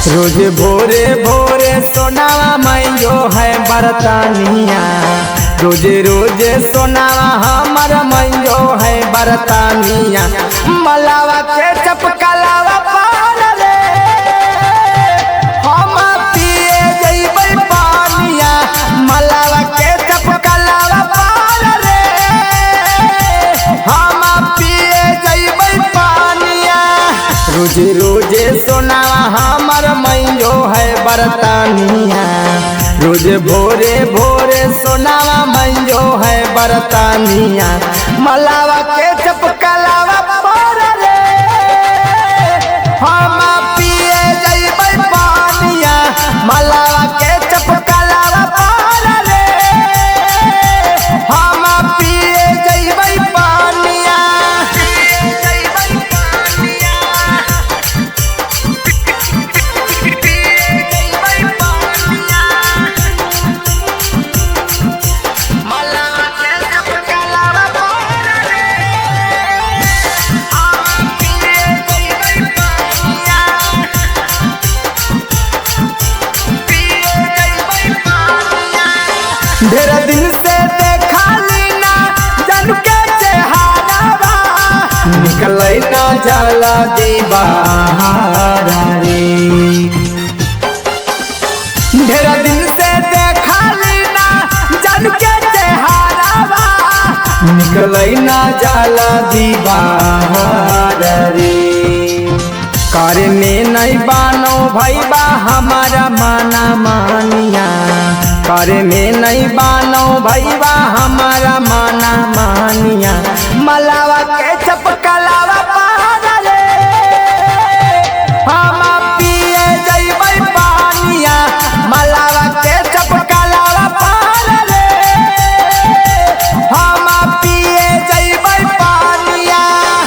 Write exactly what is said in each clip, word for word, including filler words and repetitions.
रोज भोरे भोरे सोनावा मैयो है बरतानिया, रोज रोज सोनावा हमर मैयो है बरतानिया। मलावा के चपकलावा पार रे हम पिए जइबै पानिया, मलावा के चपकलावा पार रे हम पिए जइबै पानिया। रोज रोज सोनावा हमर मैयो है बरतानिया, रोज भोरे भोरे सोनावा मैयो है बरतानिया। मलावा के चपकलावा पार रे हम पिए जइबै पानिया, मलावा के चपकलावा पार रे हम पिए जइबै पानिया। ढेर दिन से देखा लीना जन के चेहरावा, निकलै ना जाला दीवारा रे। ढेर दिन से देखा लीना जन के चेहरावा, निकलै ना जाला दीवारा रे। करे में नहीं बानो भैबा हमारा माना मानिया, करे में नहीं बानो भैबा हमारा माना मानिया। मलावा के चपकलावा पार रे हम पिए जइबै पानिया, मलावा के चपकलावा पार रे हम पिए जइबै पानिया।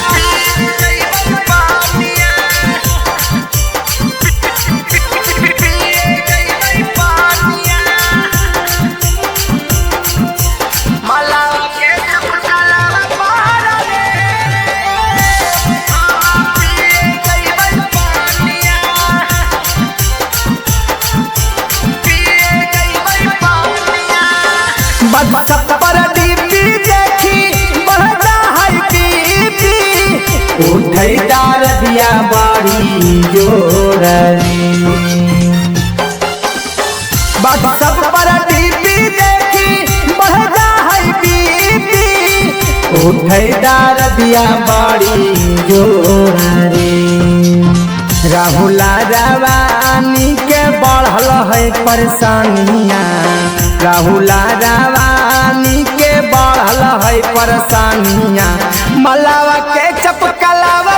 WhatsApp पर डीपी देखी बढ़ता है बीपी, उठै डार दिया बाड़ी जोररी। WhatsApp पर डीपी देखी बढ़ता है बीपी, उठै डार दिया बाड़ी जोररी। राहुला रवानी के बढ़ल है परेशानिया, राहुला रवानी के बढ़ल है परेशानिया। मलावा के चपकलावा